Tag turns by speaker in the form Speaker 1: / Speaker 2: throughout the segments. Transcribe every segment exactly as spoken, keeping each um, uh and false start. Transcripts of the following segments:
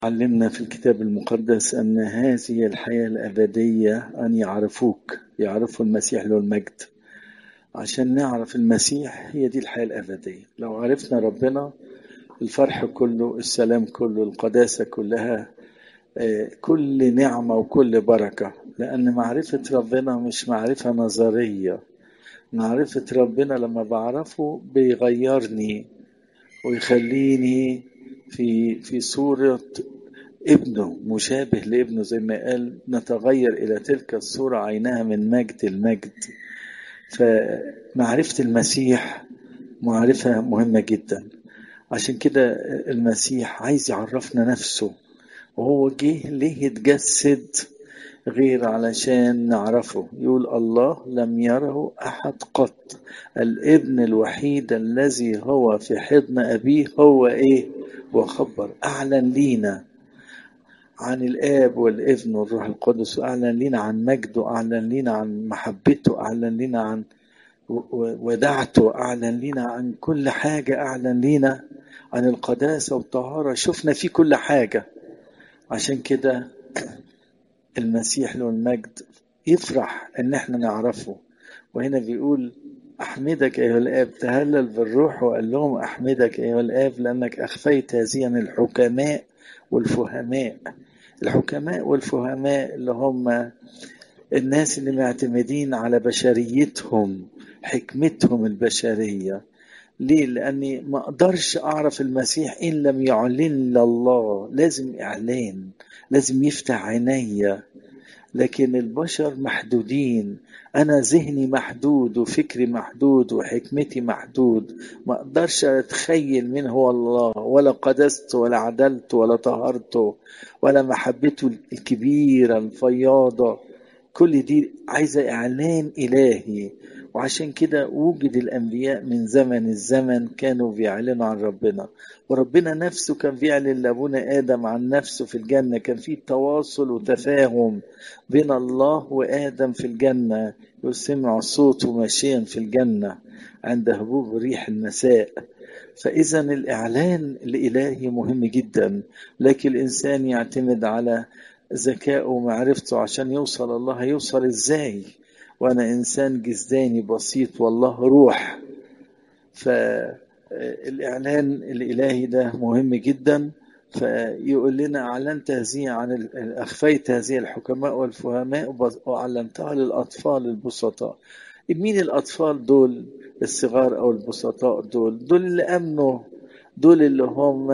Speaker 1: علمنا في الكتاب المقدس أن هذه الحياة الأبدية أن يعرفوك، يعرفوا المسيح له المجد. عشان نعرف المسيح هي دي الحياة الأبدية. لو عرفنا ربنا الفرح كله، السلام كله، القداسة كلها، كل نعمة وكل بركة. لأن معرفة ربنا مش معرفة نظرية، معرفة ربنا لما بعرفه بيغيرني ويخليني في في صورة ابنه، مشابه لابنه، زي ما قال نتغير إلى تلك الصورة عينها من مجد المجد. فمعرفة المسيح معرفة مهمة جدا. عشان كده المسيح عايز يعرفنا نفسه، وهو جه ليه يتجسد غير علشان نعرفه. يقول الله لم يره أحد قط، الابن الوحيد الذي هو في حضن أبيه هو إيه؟ وخبر، أعلن لينا عن الآب والابن والروح القدس، وأعلن لنا عن مجده، أعلن لنا عن محبته، أعلن لنا عن ودعته، أعلن لنا عن كل حاجة، أعلن لنا عن القداسة والطهارة. شفنا فيه كل حاجة. عشان كده المسيح له المجد يفرح ان احنا نعرفه. وهنا بيقول احمدك ايها الاب، تهلل بالروح وقال لهم احمدك ايها الاب لانك اخفيت هذه عن الحكماء والفهماء. الحكماء والفهماء اللي هم الناس اللي معتمدين على بشريتهم، حكمتهم البشرية. ليه؟ لأني ما أقدرش أعرف المسيح إن لم يعلن لله. لازم إعلان، لازم يفتح عيني. لكن البشر محدودين، أنا ذهني محدود وفكري محدود وحكمتي محدود، ما أقدرش أتخيل من هو الله، ولا قدسته ولا عدلته ولا طهرته ولا محبته الكبيرة الفياضة. كل دي عايزة إعلان إلهي. وعشان كده وجد الأنبياء من زمن الزمن كانوا بيعلنوا عن ربنا، وربنا نفسه كان بيعلن لأبونا آدم عن نفسه في الجنة. كان في تواصل وتفاهم بين الله وآدم في الجنة، يسمع صوته ماشيا في الجنة عند هبوب ريح المساء. فإذا الإعلان الإلهي مهم جدا، لكن الإنسان يعتمد على ذكائه ومعرفته عشان يوصل الله. هيوصل إزاي وأنا إنسان جسداني بسيط والله روح؟ فالإعلان الإلهي ده مهم جدا. فيقول لنا أعلنت هذه عن أخفيت هذه الحكماء والفهماء وأعلنتها للأطفال البسطاء. مين الأطفال دول؟ الصغار أو البسطاء دول دول اللي أمنوا، دول اللي هم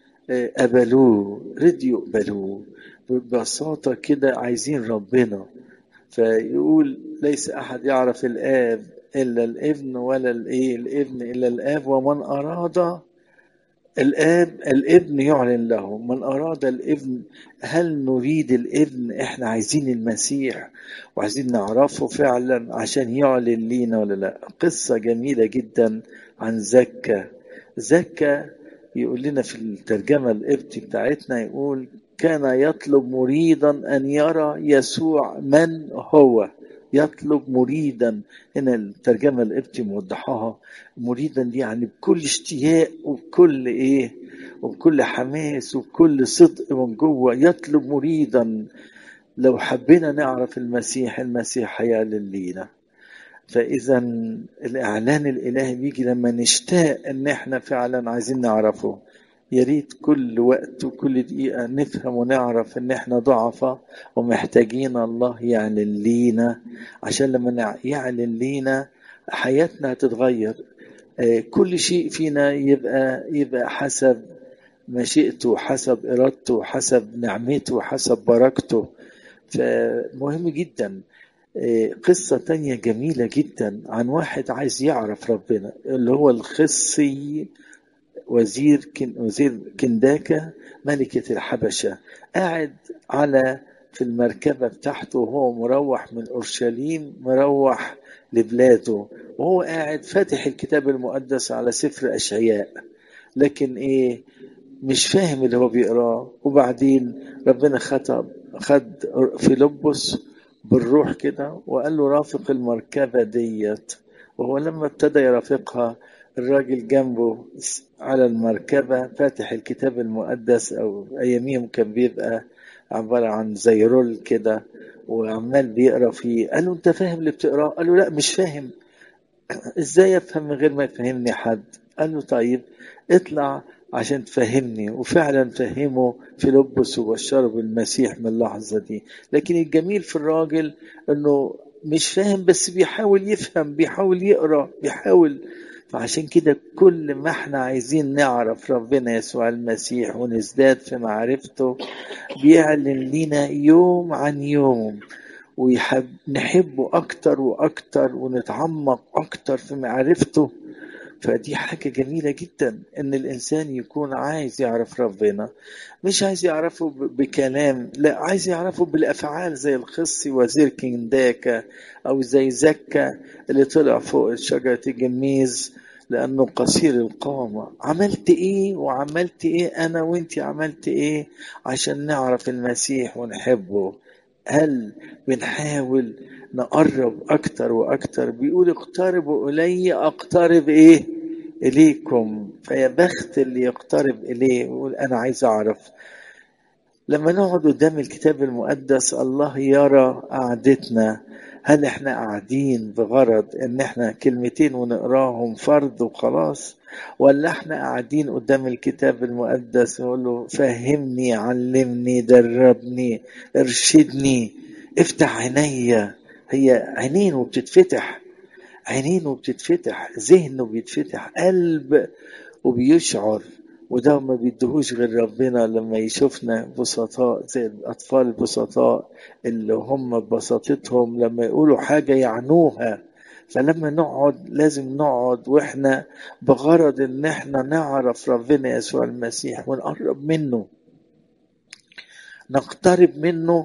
Speaker 1: قبلوه، رضيوا يقبلوه ببساطة كده، عايزين ربنا. فيقول ليس أحد يعرف الآب إلا الابن، ولا الإيه الابن إلا الآب، ومن أراد الآب الابن يعلن له. من أراد الابن، هل نريد الابن؟ إحنا عايزين المسيح وعايزين نعرفه فعلا عشان يعلن لينا ولا لا. قصة جميلة جدا عن زكا. زكا يقول لنا في الترجمة القبطي بتاعتنا، يقول كان يطلب مريدا أن يرى يسوع من هو. يطلب مريدا، هنا الترجمة القبطي موضحها. مريدا دي يعني بكل اشتياق وبكل ايه وبكل حماس وبكل صدق من جوه. يطلب مريدا. لو حبينا نعرف المسيح، المسيح هيعلن لينا. فإذا الإعلان الإلهي بيجي لما نشتاق إن إحنا فعلا عايزين نعرفه. يا ريت كل وقت وكل دقيقة نفهم ونعرف إن إحنا ضعفة ومحتاجين الله يعلن لينا. عشان لما يعلن لينا حياتنا هتتغير. كل شيء فينا يبقى يبقى حسب مشيئته، حسب إرادته، حسب نعمته، حسب بركته. فمهم جدا. قصة تانية جميلة جدا عن واحد عايز يعرف ربنا، اللي هو الخصي وزير كن وزير كنداكة ملكة الحبشة. قاعد على في المركبة بتاعته وهو مروح من أورشليم، مروح لبلاده، وهو قاعد فاتح الكتاب المقدس على سفر أشعياء، لكن إيه مش فاهم اللي هو بيقراه. وبعدين ربنا خطب خد فيلبس بالروح كده وقال له رافق المركبة ديت. وهو لما ابتدى يرافقها الراجل جنبه على المركبة فاتح الكتاب المقدس، أو أياميهم كان بيبقى عبارة عن زي رول كده وعمال بيقرأ فيه. قال له أنت فاهم اللي بتقرأه؟ قال له لا مش فاهم. إزاي أفهم من غير ما يفهمني حد؟ قال له طيب اطلع عشان تفهمني. وفعلا فهمه فيلبس وبشره بالمسيح من اللحظة دي. لكن الجميل في الراجل انه مش فاهم بس بيحاول يفهم، بيحاول يقرأ، بيحاول. فعشان كده كل ما احنا عايزين نعرف ربنا يسوع المسيح ونزداد في معرفته بيعلن لنا يوم عن يوم، ويحب نحبه أكتر وأكتر ونتعمق أكتر في معرفته. فدي حاجة جميلة جدا إن الإنسان يكون عايز يعرف ربنا، مش عايز يعرفه ب- بكلام، لا عايز يعرفه بالأفعال، زي الخصي وزير كنداكا، أو زي زكا اللي طلع فوق شجرة الجميز لأنه قصير القامة. عملت إيه وعملت إيه أنا وإنتي عملت إيه عشان نعرف المسيح ونحبه؟ هل بنحاول نقرب أكتر وأكتر؟ بيقول اقتربوا إلي أقترب إيه إليكم. فيا بخت اللي يقترب إليه ويقول أنا عايز أعرف. لما نقعد قدام الكتاب المقدس الله يرى قعدتنا. هل احنا قاعدين بغرض ان احنا كلمتين ونقراهم فرض وخلاص، ولا احنا قاعدين قدام الكتاب المقدس نقول له فهمني، علمني، دربني، ارشدني، افتح عينيا. هي عينين وبتتفتح، عينين وبتتفتح، ذهن وبيتفتح، قلب وبيشعر. وده ما بيدهوش غير ربنا لما يشوفنا بسطاء زي الأطفال البسطاء اللي هم ببساطتهم لما يقولوا حاجة يعنوها. فلما نقعد لازم نقعد واحنا بغرض ان احنا نعرف ربنا يسوع المسيح ونقرب منه، نقترب منه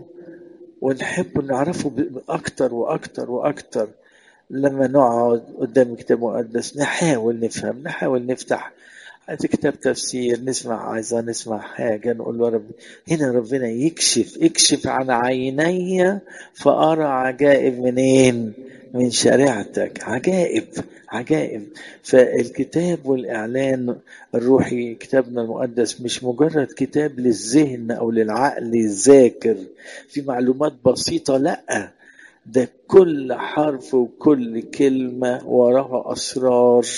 Speaker 1: ونحب نعرفه أكتر وأكتر وأكتر. لما نقعد قدام الكتاب المقدس نحاول نفهم، نحاول نفتح هات كتاب تفسير، نسمع عايزة نسمع حاجة نقول له رب هنا ربنا يكشف، اكشف عن عيني فأرى عجائب منين؟ من شريعتك. عجائب، عجائب. فالكتاب والإعلان الروحي كتابنا المقدس مش مجرد كتاب للذهن أو للعقل الذاكر في معلومات بسيطة، لأ، ده كل حرف وكل كلمة وراها أسرار.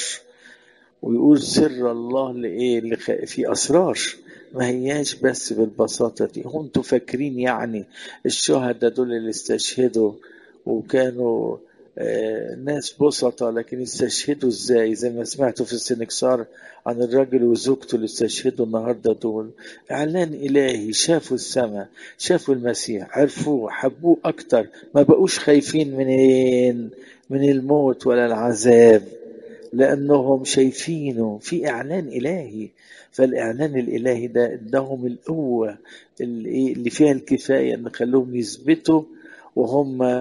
Speaker 1: ويقول سر الله لإيه؟ لخ... في أسرار، ما هياش بس بالبساطة دي. هم انتوا فاكرين يعني الشهداء دول اللي استشهدوا وكانوا آه ناس بسطة لكن استشهدوا ازاي؟ زي ما سمعتوا في السنكسار عن الراجل وزوجته اللي استشهدوا النهاردة دول. إعلان إلهي، شافوا السماء، شافوا المسيح، عرفوه، حبوه أكتر، ما بقوش خايفين منين؟ من الموت ولا العذاب، لأنهم شايفينه في إعلان إلهي. فالإعلان الإلهي ده ادهم القوة اللي اللي فيها الكفاية أن خلوهم يثبتوا وهم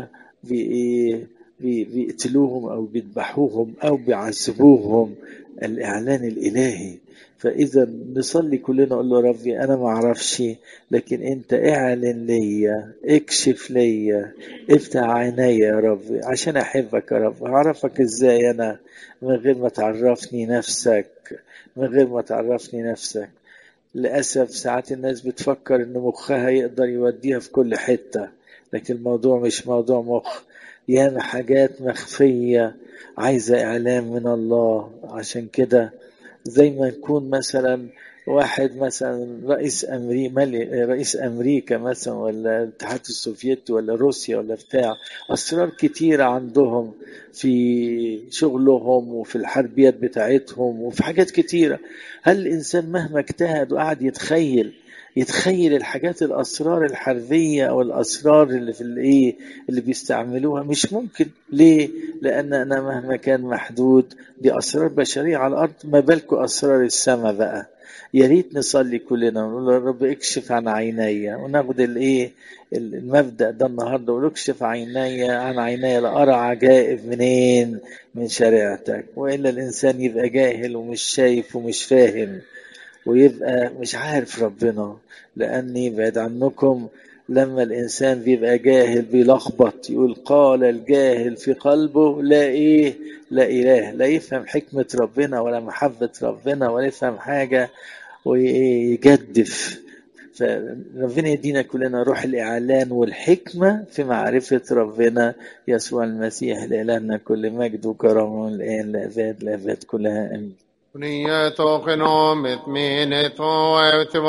Speaker 1: بي- بي- بيقتلوهم أو بيذبحوهم أو بيعذبوهم. الإعلان الإلهي. فإذا نصلي كلنا نقول له ربي أنا ما أعرفش، لكن أنت اعلن ليا، اكشف ليا، افتح عيني يا ربي عشان أحبك يا رب. أعرفك إزاي أنا من غير ما تعرفني نفسك؟ من غير ما تعرفني نفسك. للأسف ساعات الناس بتفكر إن مخها يقدر يوديها في كل حتة، لكن الموضوع مش موضوع مخ، ياما حاجات مخفية عايزة إعلام من الله. عشان كده زي ما يكون مثلا واحد مثلا رئيس أمريكا، رئيس أمريكا مثلا ولا الاتحاد السوفيتي ولا روسيا ولا بتاع، أسرار كتيرة عندهم في شغلهم وفي الحربيات بتاعتهم وفي حاجات كتيرة. هل الإنسان مهما اجتهد وقعد يتخيل يتخيل الحاجات الأسرار الحربية أو الأسرار اللي في الإيه اللي بيستعملوها؟ مش ممكن. ليه؟ لأن أنا مهما كان محدود، دي أسرار بشرية على الأرض، ما بالكم أسرار السماء بقى. يا ريت نصلي كلنا ونقول يا رب اكشف عن عيني، وناخد الايه المبدأ ده النهارده، ونكشف عيني عن عيني لأرى عجائب منين؟ من شريعتك. وإلا الإنسان يبقى جاهل ومش شايف ومش فاهم ويبقى مش عارف ربنا. لأني بعد عنكم لما الإنسان بيبقى جاهل بيلخبط، يقول قال الجاهل في قلبه لا إيه لا إله، لا يفهم حكمة ربنا ولا محبة ربنا ولا يفهم حاجة ويجدف. فربنا يدينا كلنا روح الإعلان والحكمة في معرفة ربنا يسوع المسيح. لإلهنا كل مجد وكرم الآن لأباد لأباد كلها آمين.